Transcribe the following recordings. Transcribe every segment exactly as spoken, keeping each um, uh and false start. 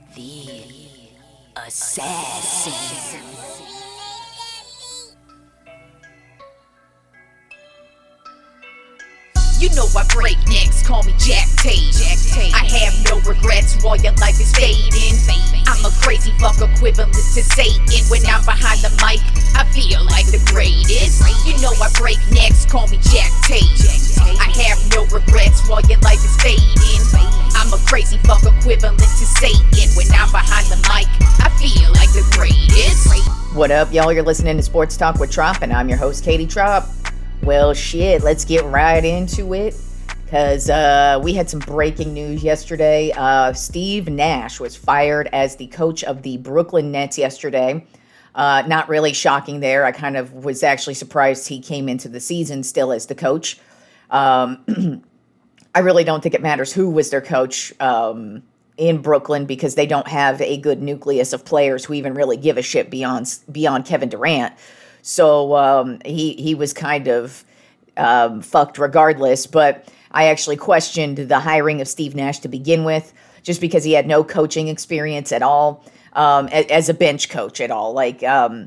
The Assassin. You know I break necks, call me Jack Tate. I have no regrets while your life is fading. I'm a crazy fuck equivalent to Satan. When I'm behind the mic, I feel like the greatest. You know I break necks, call me Jack Tate. I have no regrets while your life is fading. I'm a crazy fuck equivalent to Satan. When I'm behind the mic, I feel like the greatest. What up, y'all? You're listening to Sports Talk with Trop, and I'm your host, Katie Trop. Well, shit, let's get right into it, because uh, we had some breaking news yesterday. Uh, Steve Nash was fired as the coach of the Brooklyn Nets yesterday. Uh, not really shocking there. I kind of was actually surprised he came into the season still as the coach. Um, I really don't think it matters who was their coach um, in Brooklyn, because they don't have a good nucleus of players who even really give a shit beyond beyond Kevin Durant. So um, he he was kind of um, fucked regardless. But I actually questioned the hiring of Steve Nash to begin with, just because he had no coaching experience at all, um, as a bench coach at all. Like, um,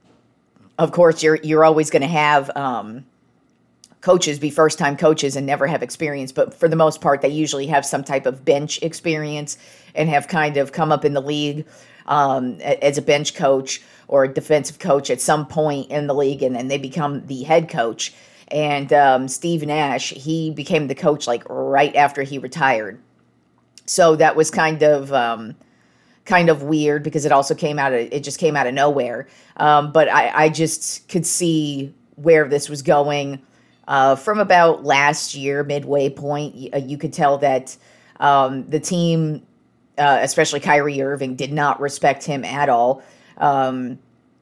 of course, you're you're always going to have um, coaches be first time coaches and never have experience. But for the most part, they usually have some type of bench experience and have kind of come up in the league um, as a bench coach or a defensive coach at some point in the league, and then they become the head coach. And um, Steve Nash, he became the coach like right after he retired. So that was kind of um, kind of weird, because it also came out of it just came out of nowhere. Um, but I, I just could see where this was going uh, from about last year, midway point. You, you could tell that um, the team, uh, especially Kyrie Irving, did not respect him at all. Um,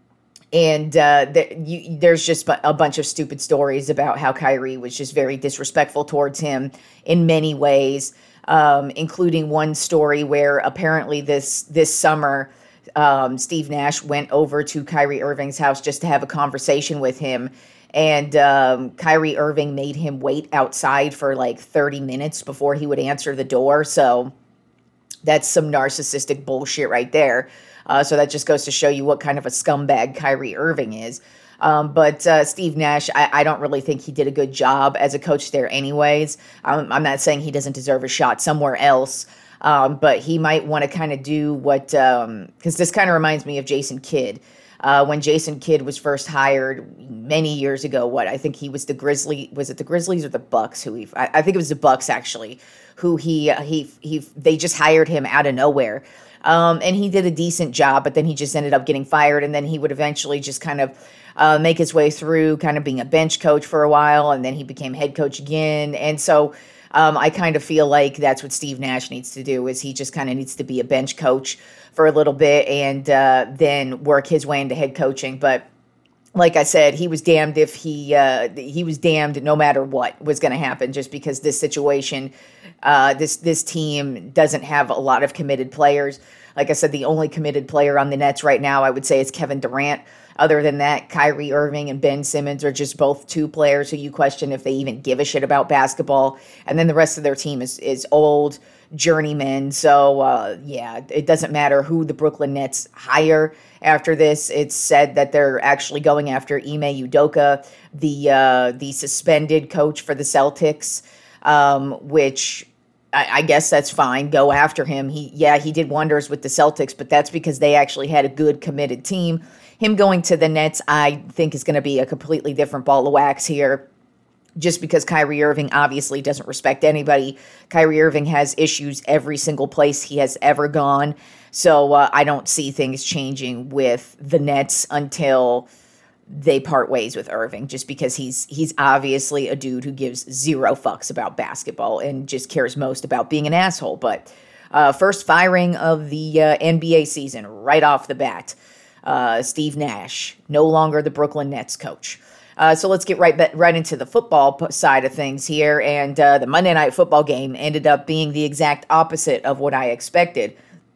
and, uh, th- you, there's just a bunch of stupid stories about how Kyrie was just very disrespectful towards him in many ways, um, including one story where apparently this, this summer, um, Steve Nash went over to Kyrie Irving's house just to have a conversation with him. And, um, Kyrie Irving made him wait outside for like thirty minutes before he would answer the door. So that's some narcissistic bullshit right there. Uh, so that just goes to show you what kind of a scumbag Kyrie Irving is. Um, but uh, Steve Nash, I, I don't really think he did a good job as a coach there anyways. I'm, I'm not saying he doesn't deserve a shot somewhere else, um, but he might want to kind of do what, because um, this kind of reminds me of Jason Kidd. Uh, when Jason Kidd was first hired many years ago, what, I think he was the Grizzly, was it the Grizzlies or the Bucks who he, I, I think it was the Bucks actually, who he, uh, he, he, they just hired him out of nowhere. Um, and he did a decent job, but then he just ended up getting fired, and then he would eventually just kind of uh, make his way through kind of being a bench coach for a while, and then he became head coach again. And so um, I kind of feel like that's what Steve Nash needs to do, is he just kind of needs to be a bench coach for a little bit and uh, then work his way into head coaching. But like I said, he was damned if he uh, he was damned no matter what was going to happen, just because this situation, uh, this this team doesn't have a lot of committed players. Like I said, the only committed player on the Nets right now, I would say, is Kevin Durant. Other than that, Kyrie Irving and Ben Simmons are just both two players who you question if they even give a shit about basketball. And then the rest of their team is is old journeymen. So, uh, yeah, it doesn't matter who the Brooklyn Nets hire after this. It's said that they're actually going after Ime Udoka, the uh, the suspended coach for the Celtics, um, which I, I guess that's fine. Go after him. He, yeah, he did wonders with the Celtics, but that's because they actually had a good committed team. Him going to the Nets, I think, is going to be a completely different ball of wax here, just because Kyrie Irving obviously doesn't respect anybody. Kyrie Irving has issues every single place he has ever gone. So uh, I don't see things changing with the Nets until they part ways with Irving, just because he's he's obviously a dude who gives zero fucks about basketball and just cares most about being an asshole. But uh, first firing of the uh, N B A season right off the bat. Uh, Steve Nash, no longer the Brooklyn Nets coach. Uh, so let's get right right into the football side of things here. And uh, the Monday Night Football game ended up being the exact opposite of what I expected.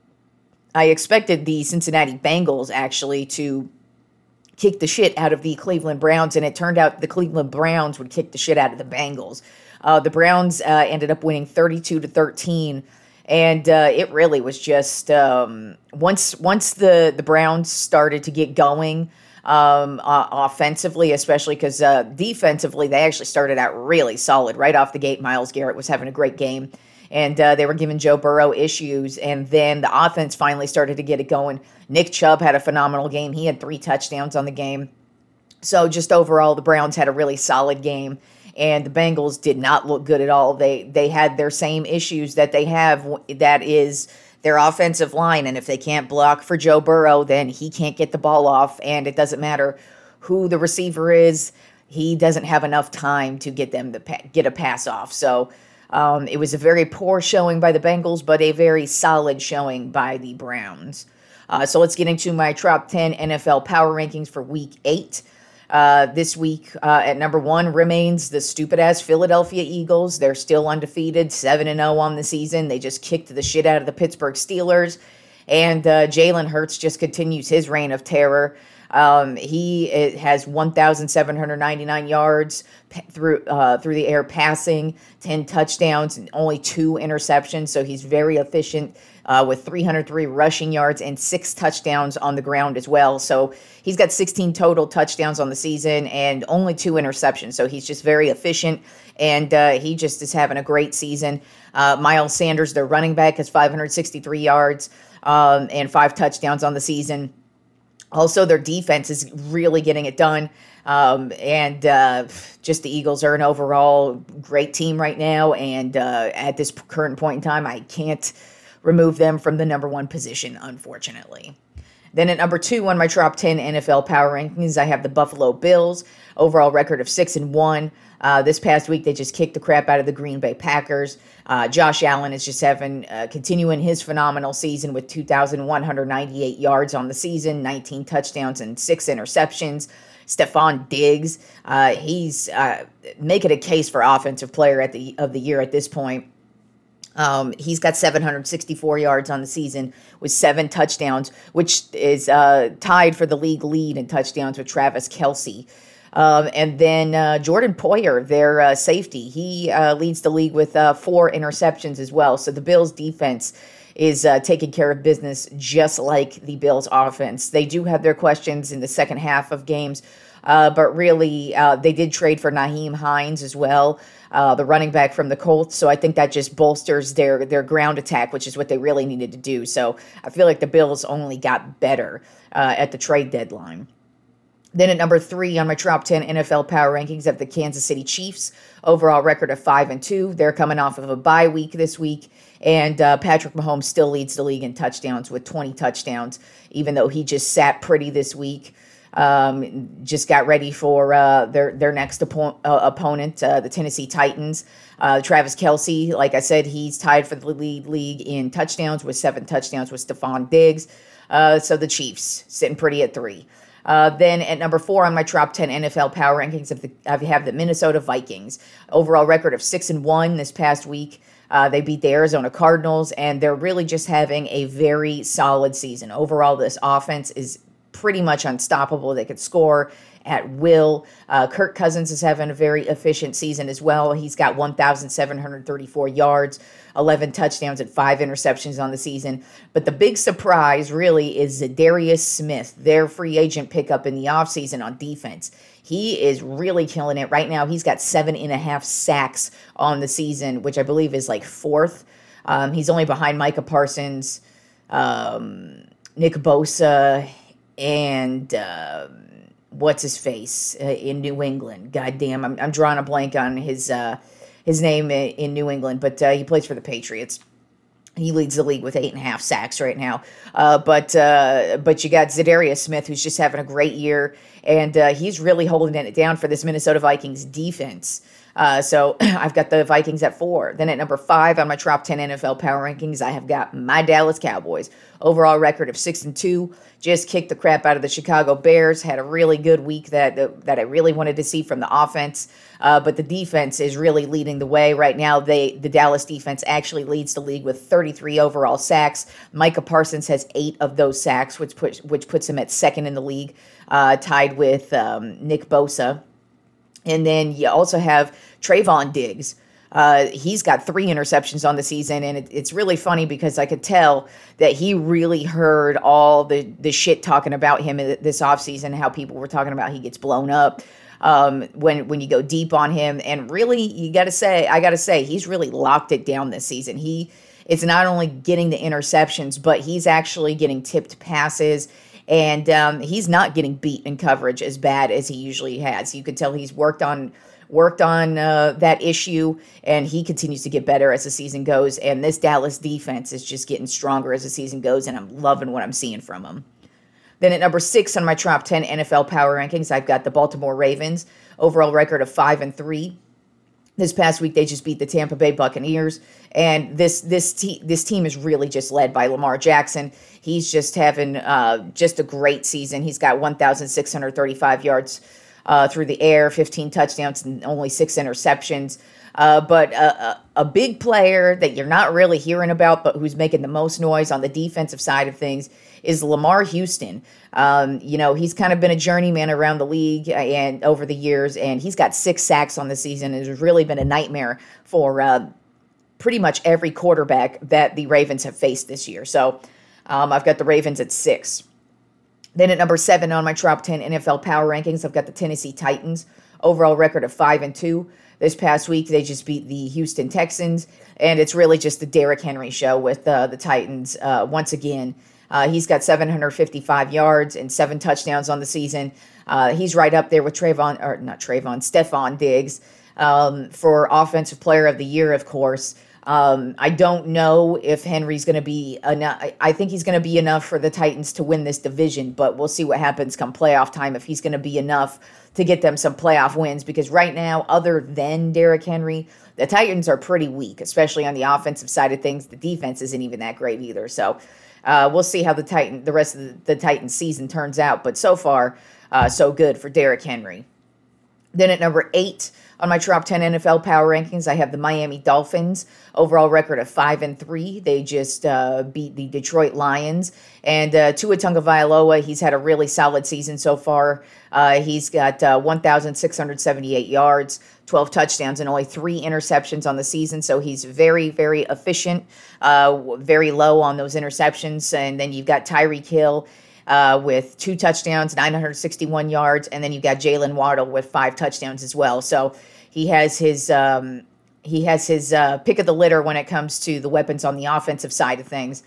I expected the Cincinnati Bengals actually to kick the shit out of the Cleveland Browns, and it turned out the Cleveland Browns would kick the shit out of the Bengals. Uh, the Browns uh, ended up winning thirty-two to thirteen, And uh, it really was just um, once once the, the Browns started to get going um, uh, offensively, especially because uh, defensively, they actually started out really solid right off the gate. Myles Garrett was having a great game, and uh, they were giving Joe Burrow issues. And then the offense finally started to get it going. Nick Chubb had a phenomenal game. He had three touchdowns on the game. So just overall, the Browns had a really solid game. And the Bengals did not look good at all. They they had their same issues that they have, that is their offensive line. And if they can't block for Joe Burrow, then he can't get the ball off. And it doesn't matter who the receiver is. He doesn't have enough time to get them to pa- get a pass off. So um, it was a very poor showing by the Bengals, but a very solid showing by the Browns. Uh, so let's get into my top ten N F L power rankings for week eight. Uh, this week uh, at number one remains the stupid-ass Philadelphia Eagles. They're still undefeated, seven and oh on the season. They just kicked the shit out of the Pittsburgh Steelers. And uh, Jalen Hurts just continues his reign of terror. Um, he has one thousand seven hundred ninety-nine yards p- through uh, through the air passing, ten touchdowns, and only two interceptions. So he's very efficient uh, with three hundred three rushing yards and six touchdowns on the ground as well. So he's got sixteen total touchdowns on the season and only two interceptions. So he's just very efficient, and uh, he just is having a great season. Uh, Miles Sanders, their running back, has five hundred sixty-three yards um, and five touchdowns on the season. Also, their defense is really getting it done. Um, and uh, just the Eagles are an overall great team right now. And uh, at this current point in time, I can't remove them from the number one position, unfortunately. Then at number two on my top ten N F L power rankings, I have the Buffalo Bills. Overall record of six and one. Uh, this past week, they just kicked the crap out of the Green Bay Packers. Uh, Josh Allen is just having uh, continuing his phenomenal season with two thousand one hundred ninety-eight yards on the season, nineteen touchdowns and six interceptions. Stephon Diggs, uh, he's uh, making a case for offensive player at the of the year at this point. Um, he's got seven hundred sixty-four yards on the season with seven touchdowns, which is uh, tied for the league lead in touchdowns with Travis Kelce. Um, and then uh, Jordan Poyer, their uh, safety, he uh, leads the league with uh, four interceptions as well. So the Bills' defense is uh, taking care of business just like the Bills' offense. They do have their questions in the second half of games, uh, but really uh, they did trade for Nyheim Hines as well, uh, the running back from the Colts. So I think that just bolsters their, their ground attack, which is what they really needed to do. So I feel like the Bills only got better uh, at the trade deadline. Then at number three on my top ten N F L power rankings, I have the Kansas City Chiefs. Overall record of five and two. They're coming off of a bye week this week, and uh, Patrick Mahomes still leads the league in touchdowns with twenty touchdowns, even though he just sat pretty this week. Um, just got ready for uh, their their next oppo- uh, opponent, uh, the Tennessee Titans. Uh, Travis Kelce, like I said, he's tied for the lead league in touchdowns with seven touchdowns with Stephon Diggs. Uh, so the Chiefs sitting pretty at three. Uh, then at number four on my top ten N F L power rankings, of the, I have the Minnesota Vikings. Overall record of six and one this past week. Uh, they beat the Arizona Cardinals, and they're really just having a very solid season. Overall, this offense is pretty much unstoppable. They could score at will. Uh, Kirk Cousins is having a very efficient season as well. He's got one thousand seven hundred thirty-four yards, eleven touchdowns, and five interceptions on the season. But the big surprise really is Za'Darius Smith, their free agent pickup in the offseason on defense. He is really killing it right now. He's got seven and a half sacks on the season, which I believe is like fourth. Um, he's only behind Micah Parsons, um, Nick Bosa, and uh, what's his face uh, in New England. Goddamn, I'm I'm drawing a blank on his uh, his name in New England, but uh, he plays for the Patriots. He leads the league with eight and a half sacks right now. Uh, but uh, but you got Za'Darius Smith, who's just having a great year, and uh, he's really holding it down for this Minnesota Vikings defense. Uh, so I've got the Vikings at four. Then at number five on my top ten N F L power rankings, I have got my Dallas Cowboys. Overall record of six and two. Just kicked the crap out of the Chicago Bears. Had a really good week that that I really wanted to see from the offense. Uh, but the defense is really leading the way right now. They the Dallas defense actually leads the league with thirty-three overall sacks. Micah Parsons has eight of those sacks, which puts which puts him at second in the league, uh, tied with um, Nick Bosa. And then you also have Trayvon Diggs. Uh, he's got three interceptions on the season, and it, it's really funny because I could tell that he really heard all the, the shit talking about him this offseason, how people were talking about he gets blown up um, when when you go deep on him. And really, you got to say, I got to say, he's really locked it down this season. He is not only getting the interceptions, but he's actually getting tipped passes. And um, he's not getting beat in coverage as bad as he usually has. You could tell he's worked on worked on uh, that issue, and he continues to get better as the season goes. And this Dallas defense is just getting stronger as the season goes, and I'm loving what I'm seeing from them. Then at number six on my top ten N F L power rankings, I've got the Baltimore Ravens, overall record of five and three. This past week, they just beat the Tampa Bay Buccaneers, and this this te- this team is really just led by Lamar Jackson. He's just having uh, just a great season. He's got one thousand six hundred thirty-five yards uh, through the air, fifteen touchdowns, and only six interceptions. Uh, but a, a, a big player that you're not really hearing about, but who's making the most noise on the defensive side of things, is Lamar Houston. Um, you know, he's kind of been a journeyman around the league and over the years, and he's got six sacks on the season. It has really been a nightmare for uh, pretty much every quarterback that the Ravens have faced this year. So um, I've got the Ravens at six. Then at number seven on my top ten N F L power rankings, I've got the Tennessee Titans, overall record of five and two. This past week, they just beat the Houston Texans, and it's really just the Derrick Henry show with uh, the Titans uh, once again. Uh, he's got seven hundred fifty-five yards and seven touchdowns on the season. Uh, he's right up there with Trayvon, or not Trayvon, Stephon Diggs um, for Offensive Player of the Year, of course. Um, I don't know if Henry's going to be enough. I think he's going to be enough for the Titans to win this division, but we'll see what happens come playoff time if he's going to be enough to get them some playoff wins, because right now, other than Derrick Henry, the Titans are pretty weak, especially on the offensive side of things. The defense isn't even that great either. So uh, we'll see how the Titan, the rest of the, the Titans season turns out. But so far, uh, so good for Derrick Henry. Then at number eight on my top ten N F L power rankings, I have the Miami Dolphins, overall record of five and three. They just uh, beat the Detroit Lions. And uh, Tua Tagovailoa, he's had a really solid season so far. Uh, he's got uh, one thousand six hundred seventy-eight yards, twelve touchdowns, and only three interceptions on the season. So he's very, very efficient, uh, very low on those interceptions. And then you've got Tyreek Hill Uh, with two touchdowns, nine hundred sixty-one yards, and then you got Jalen Waddle with five touchdowns as well. So he has his um, he has his uh, pick of the litter when it comes to the weapons on the offensive side of things.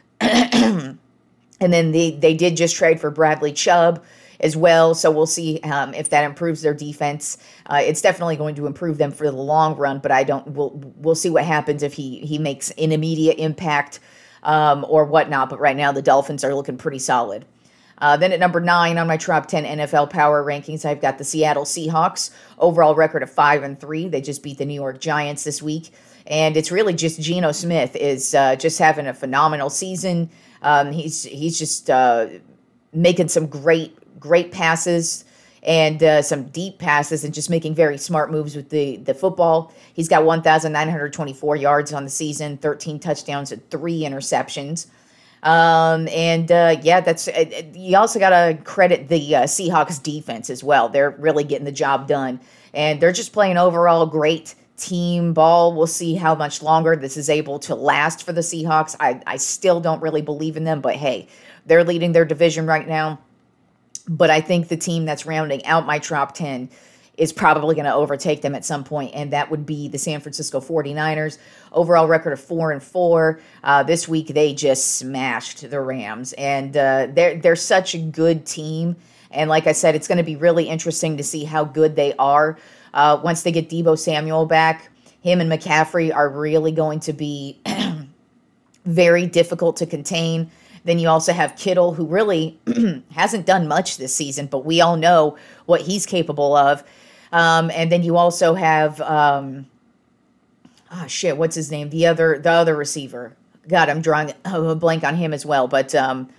And then they they did just trade for Bradley Chubb as well, so we'll see um, if that improves their defense. Uh, it's definitely going to improve them for the long run, but I don't. We'll we'll see what happens if he he makes an immediate impact Um, or whatnot, but right now the Dolphins are looking pretty solid. Uh, then at number nine on my top ten N F L power rankings, I've got the Seattle Seahawks, overall record of five and three. They just beat the New York Giants this week, and it's really just Geno Smith is uh, just having a phenomenal season. Um, he's he's just uh, making some great great passes and uh, some deep passes, and just making very smart moves with the, the football. He's got one thousand nine hundred twenty-four yards on the season, thirteen touchdowns and three interceptions. Um, and uh, yeah, that's uh, you also got to credit the uh, Seahawks defense as well. They're really getting the job done, and they're just playing overall great team ball. We'll see how much longer this is able to last for the Seahawks. I, I still don't really believe in them, but hey, they're leading their division right now. But I think the team that's rounding out my top ten is probably going to overtake them at some point, and that would be the San Francisco forty-niners. Overall record of four and four. Uh, this week they just smashed the Rams, and uh, they're they're such a good team. And like I said, it's going to be really interesting to see how good they are uh, once they get Deebo Samuel back. Him and McCaffrey are really going to be very difficult to contain. Then you also have Kittle, who really hasn't done much this season, but we all know what he's capable of. Um, and then you also have, um, oh shit, what's his name? The other, the other receiver. God, I'm drawing a blank on him as well. But um,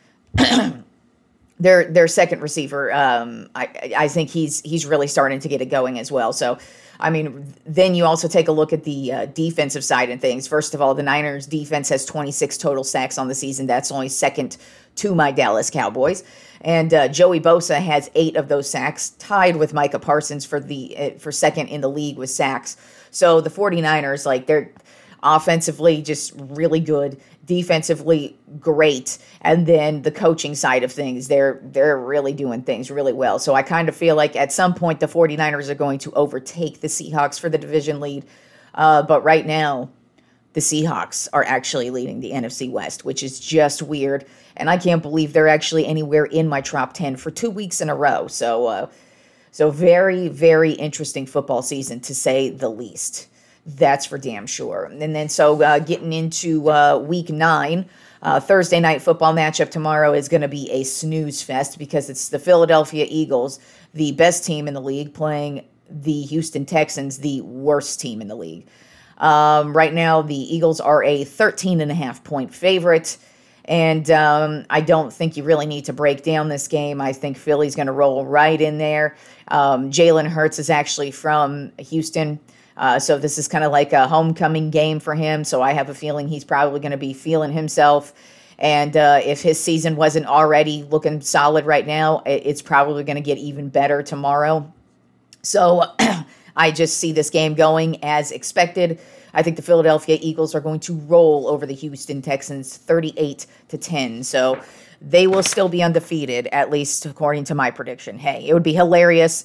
their their second receiver, um, I I think he's he's really starting to get it going as well. So. I mean, then you also take a look at the uh, defensive side of things. First of all, the Niners defense has twenty-six total sacks on the season. That's only second to my Dallas Cowboys. And uh, Joey Bosa has eight of those sacks, tied with Micah Parsons for the uh, for second in the league with sacks. So the 49ers, like, they're offensively just really good, defensively great, and then the coaching side of things, they're they're really doing things really well. So I kind of feel like at some point the 49ers are going to overtake the Seahawks for the division lead. Uh, but right now, the Seahawks are actually leading the N F C West, which is just weird. And I can't believe they're actually anywhere in my top ten for two weeks in a row. So, uh, so very, very interesting football season, to say the least. That's for damn sure. And then so uh, getting into uh, week nine, uh, Thursday night football matchup tomorrow is going to be a snooze fest because it's the Philadelphia Eagles, the best team in the league, playing the Houston Texans, the worst team in the league. Um, right now, the Eagles are a thirteen and a half point favorite. And um, I don't think you really need to break down this game. I think Philly's going to roll right in there. Um, Jalen Hurts is actually from Houston. Uh, so this is kind of like a homecoming game for him. So I have a feeling he's probably going to be feeling himself. And uh, if his season wasn't already looking solid right now, it's probably going to get even better tomorrow. So I just see this game going as expected. I think the Philadelphia Eagles are going to roll over the Houston Texans thirty-eight to ten. So they will still be undefeated, at least according to my prediction. Hey, it would be hilarious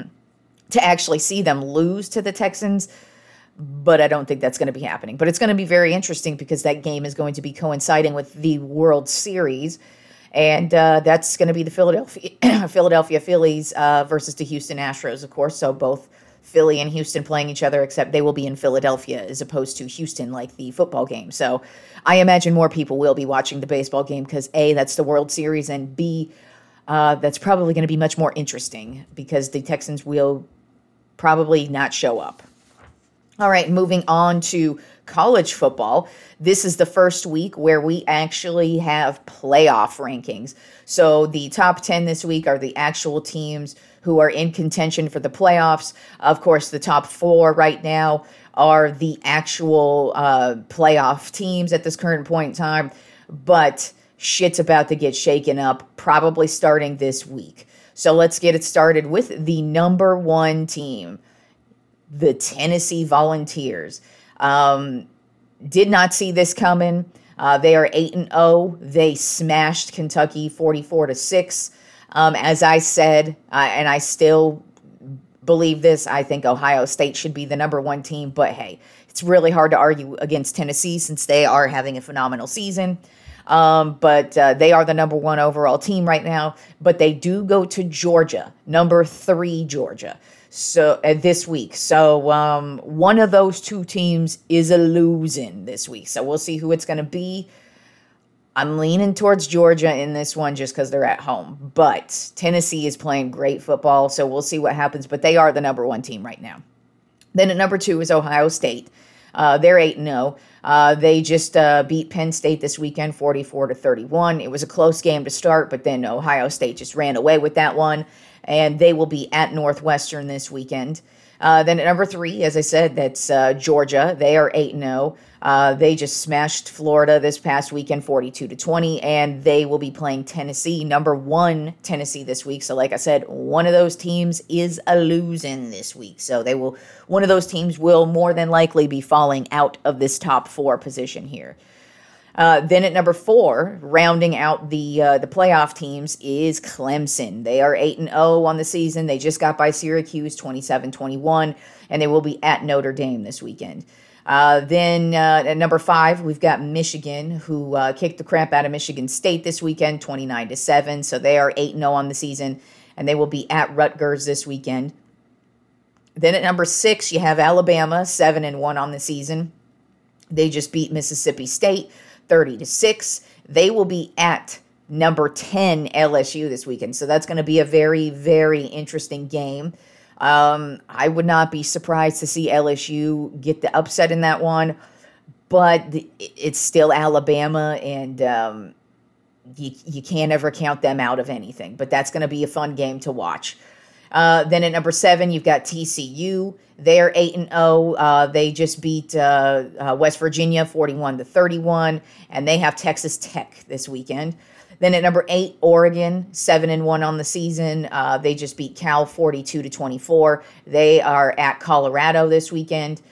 to actually see them lose to the Texans, but I don't think that's going to be happening. But it's going to be very interesting because that game is going to be coinciding with the World Series, and uh, that's going to be the Philadelphia Philadelphia Phillies uh, versus the Houston Astros, of course. So both Philly and Houston playing each other, except they will be in Philadelphia as opposed to Houston, like the football game. So I imagine more people will be watching the baseball game because A, that's the World Series, and B, uh, that's probably going to be much more interesting because the Texans will probably not show up. All right, moving on to college football. This is the first week where we actually have playoff rankings. So the top ten this week are the actual teams who are in contention for the playoffs. Of course, the top four right now are the actual uh, playoff teams at this current point in time. But shit's about to get shaken up, probably starting this week. So let's get it started with the number one team, the Tennessee Volunteers. Um, did not see this coming. Uh, they are eight and oh. They smashed Kentucky forty-four to six. Um, as I said, uh, and I still believe this, I think Ohio State should be the number one team. But hey, it's really hard to argue against Tennessee since they are having a phenomenal season. Um, but uh, they are the number one overall team right now. But they do go to Georgia, number three Georgia. So uh, this week. So um, one of those two teams is a losing this week. So we'll see who it's going to be. I'm leaning towards Georgia in this one just because they're at home. But Tennessee is playing great football, so we'll see what happens. But they are the number one team right now. Then at number two is Ohio State. Uh, they're eight and oh. Uh, they just uh, beat Penn State this weekend, forty-four to thirty-one. It was a close game to start, but then Ohio State just ran away with that one. And they will be at Northwestern this weekend. Uh, then at number three, as I said, that's uh, Georgia. They are eight and oh. Uh, they just smashed Florida this past weekend, forty-two to twenty, and they will be playing Tennessee, number one Tennessee this week. So like I said, one of those teams is a losing this week. So they will, one of those teams will more than likely be falling out of this top four position here. Uh, then at number four, rounding out the uh, the playoff teams, is Clemson. They are eight and oh on the season. They just got by Syracuse twenty-seven twenty-one, and they will be at Notre Dame this weekend. Uh, then uh, at number five, we've got Michigan, who uh, kicked the crap out of Michigan State this weekend, twenty-nine to seven. So they are eight and oh on the season, and they will be at Rutgers this weekend. Then at number six, you have Alabama, seven and one on the season. They just beat Mississippi State thirty to six. They will be at number ten L S U this weekend. So that's going to be a very, very interesting game. Um, I would not be surprised to see L S U get the upset in that one, but the, it's still Alabama, and um, you, you can't ever count them out of anything. But that's going to be a fun game to watch. Uh, then at number seven, you've got T C U. They're eight and oh. Uh, they just beat uh, uh, West Virginia forty-one to thirty-one, and they have Texas Tech this weekend. Then at number eight, Oregon, seven and one on the season. Uh, they just beat Cal forty-two to twenty-four. They are at Colorado this weekend.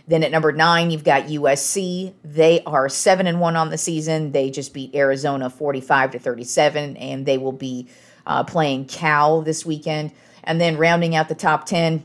Then at number nine, you've got U S C. They are seven and one on the season. They just beat Arizona forty-five to thirty-seven, and they will be uh, playing Cal this weekend. And then rounding out the top ten,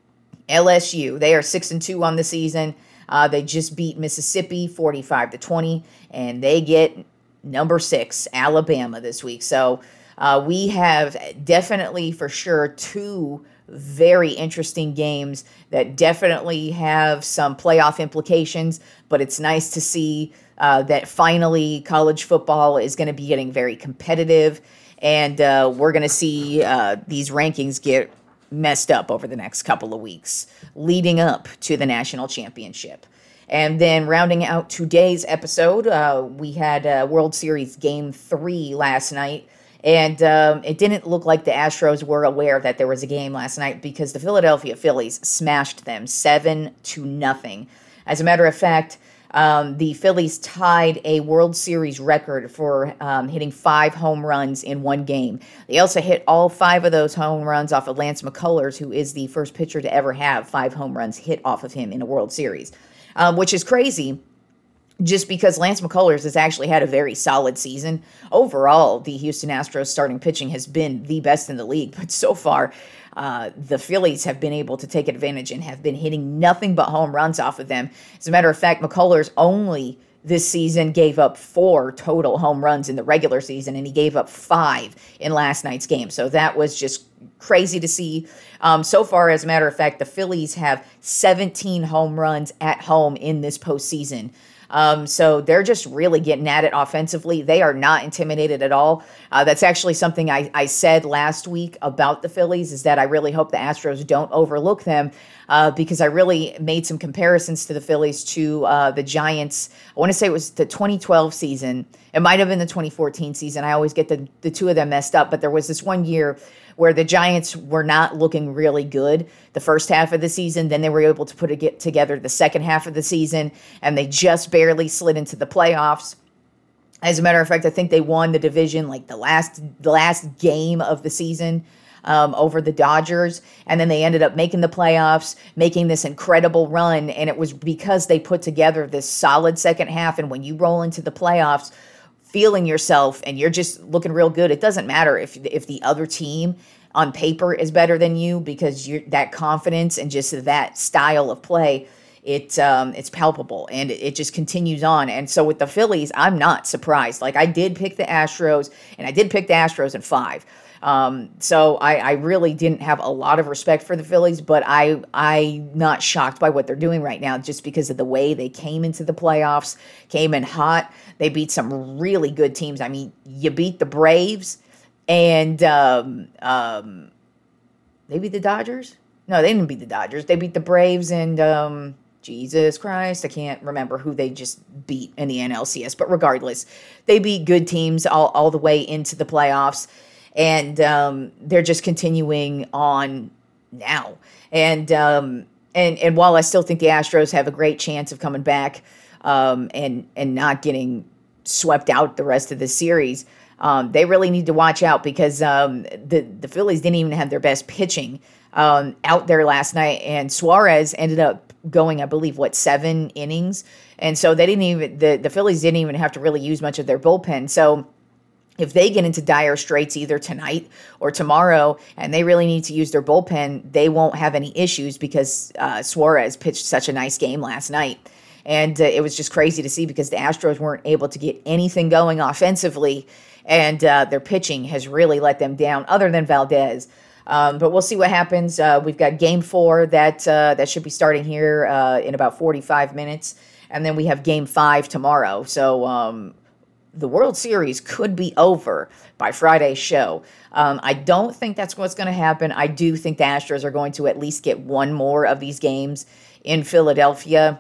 L S U. They are six and two on the season. Uh, they just beat Mississippi forty-five to twenty, and they get number six, Alabama, this week. So uh, we have definitely for sure two very interesting games that definitely have some playoff implications, but it's nice to see uh, that finally college football is going to be getting very competitive, and uh, we're going to see uh, these rankings get messed up over the next couple of weeks leading up to the national championship. And then rounding out today's episode, uh, we had uh, World Series Game three last night. And um, it didn't look like the Astros were aware that there was a game last night because the Philadelphia Phillies smashed them seven to nothing. As a matter of fact, um, the Phillies tied a World Series record for um, hitting five home runs in one game. They also hit all five of those home runs off of Lance McCullers, who is the first pitcher to ever have five home runs hit off of him in a World Series, um, which is crazy. Just because Lance McCullers has actually had a very solid season. Overall, the Houston Astros starting pitching has been the best in the league. But so far, uh, the Phillies have been able to take advantage and have been hitting nothing but home runs off of them. As a matter of fact, McCullers only this season gave up four total home runs in the regular season, and he gave up five in last night's game. So that was just crazy to see. Um, so far, as a matter of fact, the Phillies have seventeen home runs at home in this postseason. Um, so they're just really getting at it offensively. They are not intimidated at all. Uh, that's actually something I, I said last week about the Phillies, is that I really hope the Astros don't overlook them, uh, because I really made some comparisons to the Phillies to uh, the Giants. I want to say it was the twenty twelve season. It might have been the twenty fourteen season. I always get the, the two of them messed up, but there was this one year where the Giants were not looking really good the first half of the season. Then they were able to put it get together the second half of the season, and they just barely slid into the playoffs. As a matter of fact, I think they won the division like the last the last game of the season um, over the Dodgers, and then they ended up making the playoffs, making this incredible run, and it was because they put together this solid second half. And when you roll into the playoffs feeling yourself and you're just looking real good, it doesn't matter if if the other team on paper is better than you, because you're that confidence and just that style of play, it um, it's palpable, and it, it just continues on. And so with the Phillies, I'm not surprised. Like, I did pick the Astros, and I did pick the Astros in five. Um, so I, I really didn't have a lot of respect for the Phillies, but I, I'm not shocked by what they're doing right now, just because of the way they came into the playoffs, came in hot. They beat some really good teams. I mean, you beat the Braves, and um, um, they beat the Dodgers? No, they didn't beat the Dodgers. They beat the Braves and, um, Jesus Christ, I can't remember who they just beat in the N L C S. But regardless, they beat good teams all, all the way into the playoffs. And um, they're just continuing on now. And um, and and while I still think the Astros have a great chance of coming back um, and and not getting swept out the rest of the series, um, they really need to watch out, because um, the the Phillies didn't even have their best pitching um, out there last night, and Suarez ended up going, I believe, what, seven innings, and so they didn't even the the Phillies didn't even have to really use much of their bullpen. So if they get into dire straits either tonight or tomorrow, and they really need to use their bullpen, they won't have any issues, because uh, Suarez pitched such a nice game last night. And uh, it was just crazy to see, because the Astros weren't able to get anything going offensively, and uh, their pitching has really let them down, other than Valdez. Um, but we'll see what happens. Uh, we've got game four that uh, that should be starting here uh, in about forty-five minutes. And then we have game five tomorrow. So um, the World Series could be over by Friday's show. Um, I don't think that's what's going to happen. I do think the Astros are going to at least get one more of these games in Philadelphia.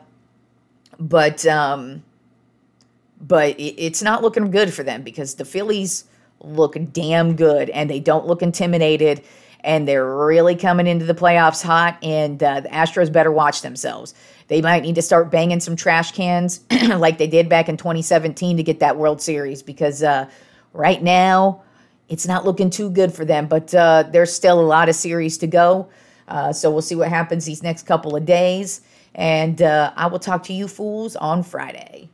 But um, but it, it's not looking good for them, because the Phillies look damn good, and they don't look intimidated, and they're really coming into the playoffs hot, and uh, the Astros better watch themselves. They might need to start banging some trash cans like they did back in twenty seventeen to get that World Series, because uh, right now it's not looking too good for them. But uh, there's still a lot of series to go, uh, so we'll see what happens these next couple of days. And uh, I will talk to you fools on Friday.